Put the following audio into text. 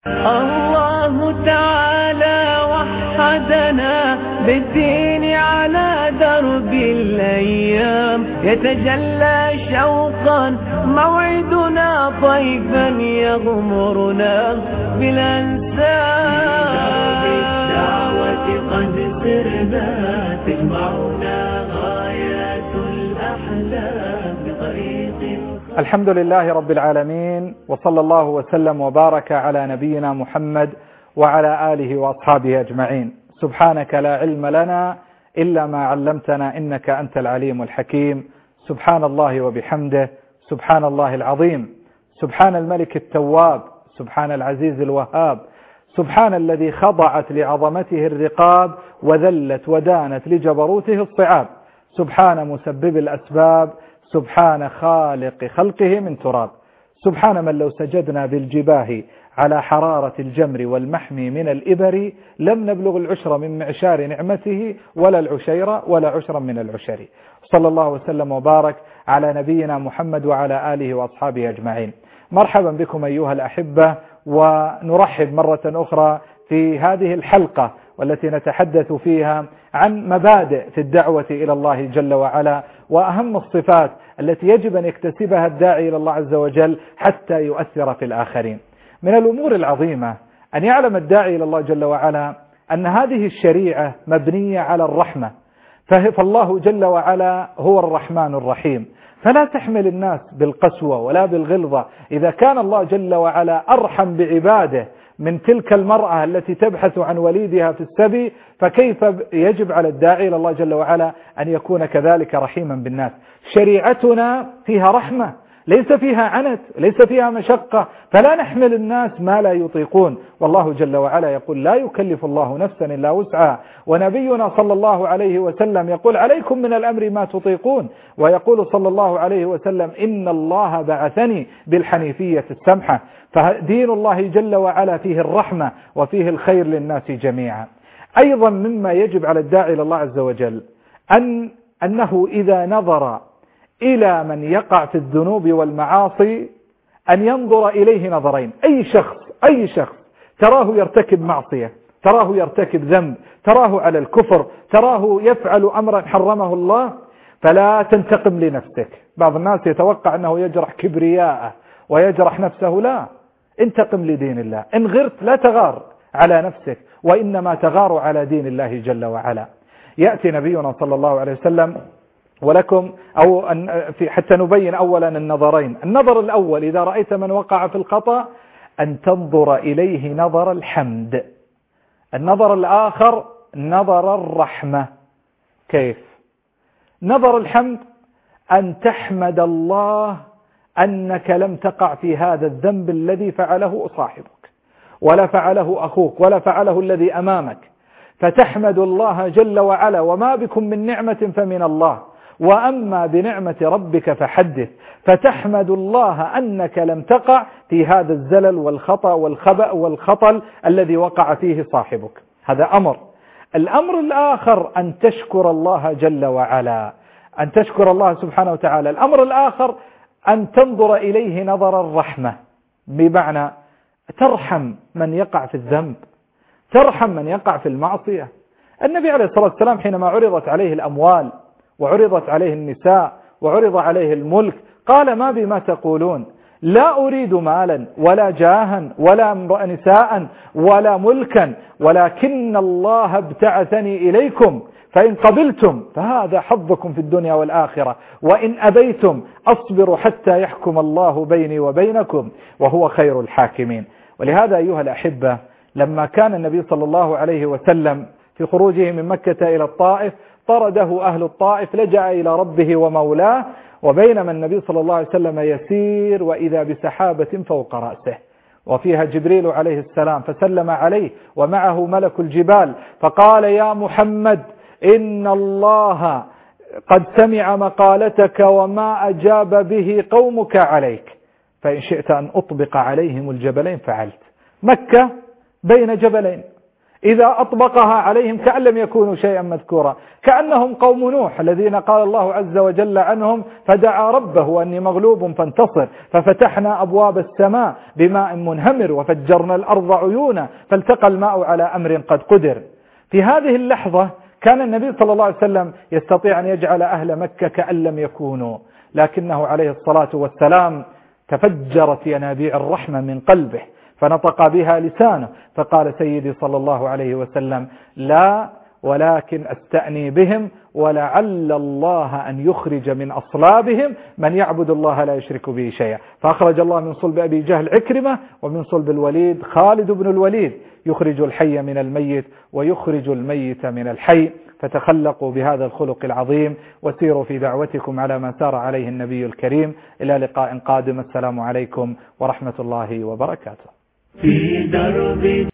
الله تعالى وحدنا بالدين على درب الأيام، يتجلى شوقا موعدنا طيفا يغمرنا بالأنساب. بالدعوة قد سرنا تجمعنا غايات الأحلام بطريق. الحمد لله رب العالمين، وصلى الله وسلم وبارك على نبينا محمد وعلى آله وأصحابه أجمعين. سبحانك لا علم لنا إلا ما علمتنا إنك أنت العليم الحكيم. سبحان الله وبحمده، سبحان الله العظيم، سبحان الملك التواب، سبحان العزيز الوهاب، سبحان الذي خضعت لعظمته الرقاب وذلت ودانت لجبروته الصعاب، سبحان مسبب الأسباب، سبحان خالق خلقه من تراب، سبحان من لو سجدنا بالجباه على حرارة الجمر والمحمي من الإبر لم نبلغ العشر من معشار نعمته ولا العشير ولا عشرا من العشر. صلى الله وسلم وبارك على نبينا محمد وعلى آله وأصحابه أجمعين. مرحبا بكم أيها الأحبة، ونرحب مرة أخرى في هذه الحلقة والتي نتحدث فيها عن مبادئ في الدعوة إلى الله جل وعلا، وأهم الصفات التي يجب أن يكتسبها الداعي إلى الله عز وجل حتى يؤثر في الآخرين. من الأمور العظيمة أن يعلم الداعي إلى الله جل وعلا أن هذه الشريعة مبنية على الرحمة، فالله جل وعلا هو الرحمن الرحيم، فلا تحمل الناس بالقسوة ولا بالغلظة. إذا كان الله جل وعلا أرحم بعباده من تلك المرأة التي تبحث عن وليدها في السبي، فكيف يجب على الداعي إلى الله جل وعلا أن يكون كذلك رحيما بالناس. شريعتنا فيها رحمة، ليس فيها عنت، ليس فيها مشقة، فلا نحمل الناس ما لا يطيقون. والله جل وعلا يقول لا يكلف الله نفسا إلا وسعها، ونبينا صلى الله عليه وسلم يقول عليكم من الأمر ما تطيقون، ويقول صلى الله عليه وسلم إن الله بعثني بالحنيفية السمحة. فدين الله جل وعلا فيه الرحمة وفيه الخير للناس جميعا. أيضا مما يجب على الداعي إلى الله عز وجل أنه إذا نظر إلى من يقع في الذنوب والمعاصي أن ينظر إليه نظرين. أي شخص تراه يرتكب معصية، تراه يرتكب ذنب، تراه على الكفر، تراه يفعل أمرا حرمه الله، فلا تنتقم لنفسك. بعض الناس يتوقع أنه يجرح كبرياءه ويجرح نفسه، لا، انتقم لدين الله. إن غرت لا تغار على نفسك، وإنما تغار على دين الله جل وعلا. يأتي نبينا صلى الله عليه وسلم ولكم حتى نبين أولا النظرين. النظر الأول إذا رأيت من وقع في الخطأ أن تنظر إليه نظر الحمد. النظر الآخر نظر الرحمة. كيف؟ نظر الحمد أن تحمد الله أنك لم تقع في هذا الذنب الذي فعله صاحبك ولا فعله أخوك ولا فعله الذي أمامك، فتحمد الله جل وعلا، وما بكم من نعمة فمن الله، وأما بنعمة ربك فحدث. فتحمد الله أنك لم تقع في هذا الزلل والخطأ والخبأ والخطل الذي وقع فيه صاحبك. هذا أمر. الأمر الآخر أن تشكر الله جل وعلا، أن تشكر الله سبحانه وتعالى. الأمر الآخر أن تنظر إليه نظر الرحمة، بمعنى ترحم من يقع في الذنب، ترحم من يقع في المعصية. النبي عليه الصلاة والسلام حينما عرضت عليه الأموال وعرضت عليه النساء وعرض عليه الملك قال ما بما تقولون؟ لا أريد مالا ولا جاها ولا نساء ولا ملكا، ولكن الله ابتعثني إليكم، فإن قبلتم فهذا حظكم في الدنيا والآخرة، وإن أبيتم أصبر حتى يحكم الله بيني وبينكم وهو خير الحاكمين. ولهذا أيها الأحبة، لما كان النبي صلى الله عليه وسلم في خروجه من مكة إلى الطائف طرده أهل الطائف، لجأ إلى ربه ومولاه، وبينما النبي صلى الله عليه وسلم يسير وإذا بسحابة فوق رأسه وفيها جبريل عليه السلام، فسلم عليه ومعه ملك الجبال، فقال يا محمد إن الله قد سمع مقالتك وما أجاب به قومك عليك، فإن شئت أن أطبق عليهم الجبلين فعلت. مكة بين جبلين، إذا أطبقها عليهم كأن لم يكونوا شيئا مذكورا، كأنهم قوم نوح الذين قال الله عز وجل عنهم فدعا ربه أني مغلوب فانتصر ففتحنا أبواب السماء بماء منهمر وفجرنا الأرض عيونا فالتقى الماء على أمر قد قدر. في هذه اللحظة كان النبي صلى الله عليه وسلم يستطيع أن يجعل أهل مكة كأن لم يكونوا، لكنه عليه الصلاة والسلام تفجرت ينابيع الرحمة من قلبه فنطق بها لسانه، فقال سيدي صلى الله عليه وسلم: لا، ولكن أستأني بهم ولعل الله أن يخرج من أصلابهم من يعبد الله لا يشرك به شيئا. فأخرج الله من صلب أبي جهل عكرمة ومن صلب الوليد خالد بن الوليد، يخرج الحي من الميت ويخرج الميت من الحي. فتخلقوا بهذا الخلق العظيم وسيروا في دعوتكم على ما سار عليه النبي الكريم. إلى لقاء قادم، السلام عليكم ورحمة الله وبركاته. في درب